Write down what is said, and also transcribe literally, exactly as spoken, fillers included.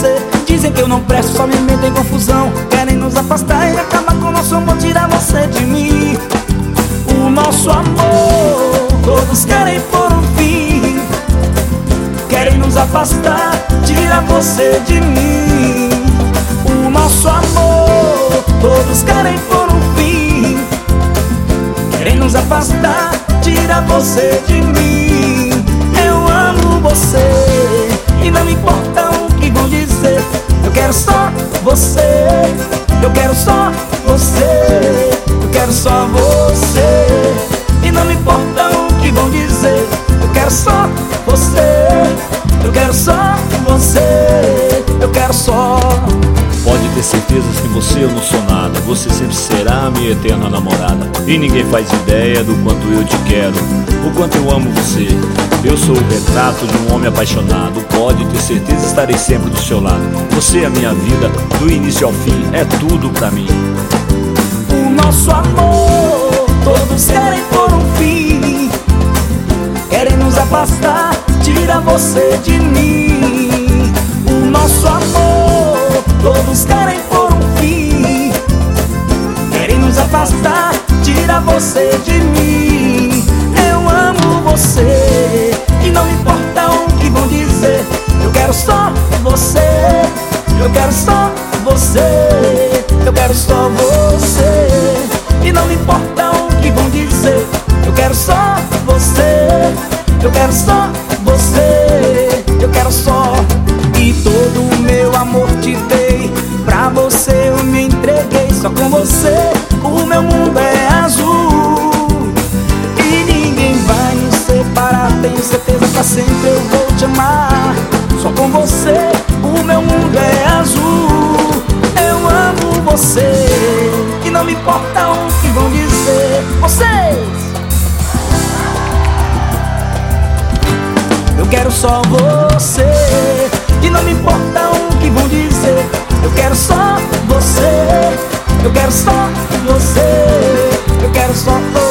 você. Dizem que eu não presto, só me metem em confusão. Querem nos afastar e acabar com o nosso amor, tirar você de mim. O nosso amor, todos querem pôr um fim. Querem nos afastar, tirar você de mim. O nosso amor, todos querem pôr um fim. Querem nos afastar, tirar você de mim. Eu amo você e não me importa o que vão dizer. Eu quero só você, eu quero só você, eu quero só você. E não me importa o que vão dizer. Eu quero só você, eu quero só você, eu quero só. Pode ter certeza que você eu não sou nada. Você sempre será a minha eterna namorada. E ninguém faz ideia do quanto eu te quero, o quanto eu amo você. Eu sou o retrato de um homem apaixonado. Pode ter certeza, estarei sempre do seu lado. Você é a minha vida, do início ao fim, é tudo pra mim. O nosso amor, todos querem pôr um fim. Querem nos afastar, tira você de mim. O nosso amor, todos querem pôr um fim. Querem nos afastar, tira você de mim. Eu amo você e não importa o que vão dizer. Eu quero só você, eu quero só você, eu quero só você. E não me importa o que vão dizer. Eu quero só você, eu quero só você, eu quero só. E todo o meu amor te dei, pra você eu me entreguei. Só com você o meu mundo é azul e ninguém vai nos separar. Tenho certeza, pra sempre eu vou te amar. Só com você o meu mundo é azul. Eu amo você e não me importa o que vão dizer. Vocês! Eu quero só você e não me importa o que vão dizer. Eu quero só você, eu quero só você, eu quero só você.